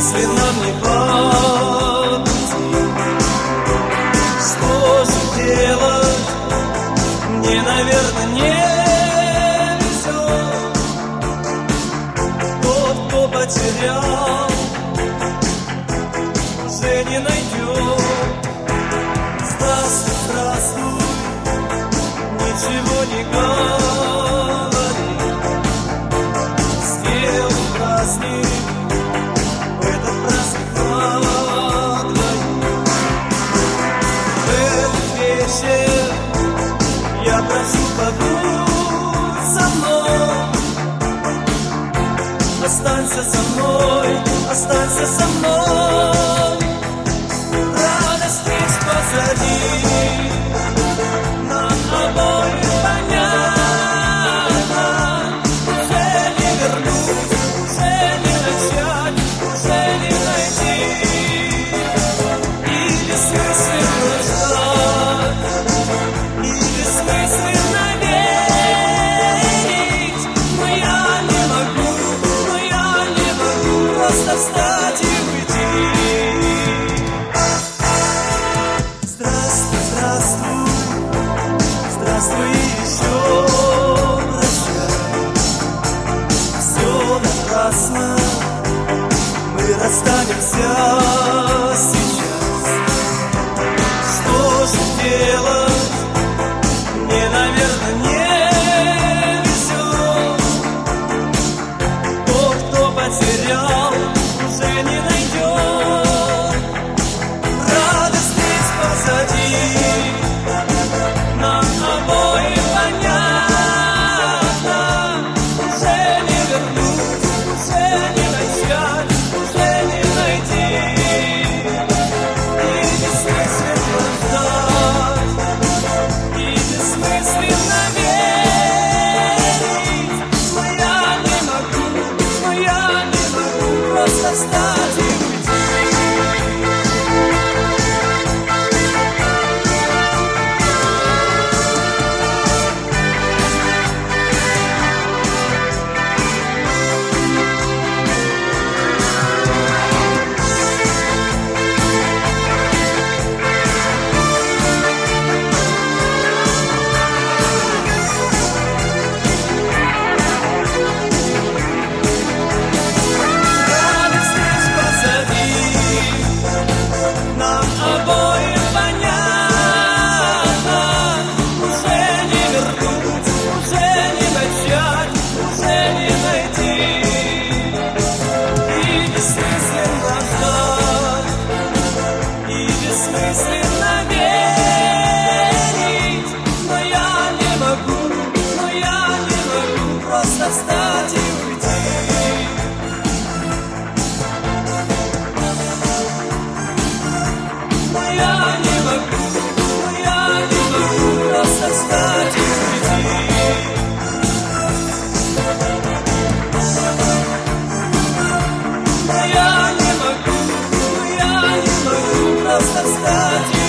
если нам не по пути. Что же делать? Мне, наверное, не везет. Тот, кто потерял, уже не найдет. Здравствуй, здравствуй, ничего не говори. С кем праздник, этот праздник на двоих. В этот вечер я прошу, побудь со мной. Останься со мной, останься со мной. Радость весь позади, нам обоим понятно. Уже не вернуть, уже не начать, уже не найти. И бессмысленно ждать, и бессмысленно верить. Но я не могу просто встать и уйти. Здравствуй, здравствуй, здравствуй еще прощай. Все напрасно, мы расстанемся сейчас. Что же делать? Мне, наверное, не везет. Тот, кто потерял, уже не найдет. Радость ведь позади, нам обоим понятно. Уже не вернуть, уже не начать, уже не найти. И бессмысленно ждать, и бессмысленно верить. Но я не могу просто встать и уйти. Радость здесь позади, нам обоим понятно. Уже не вернуть, уже не начать, уже не найти. И бессмысленно ждать, и бессмысленно верить. Но я не могу просто встать и уйти. Но я не могу просто встать и уйти. Но я не могу просто встать и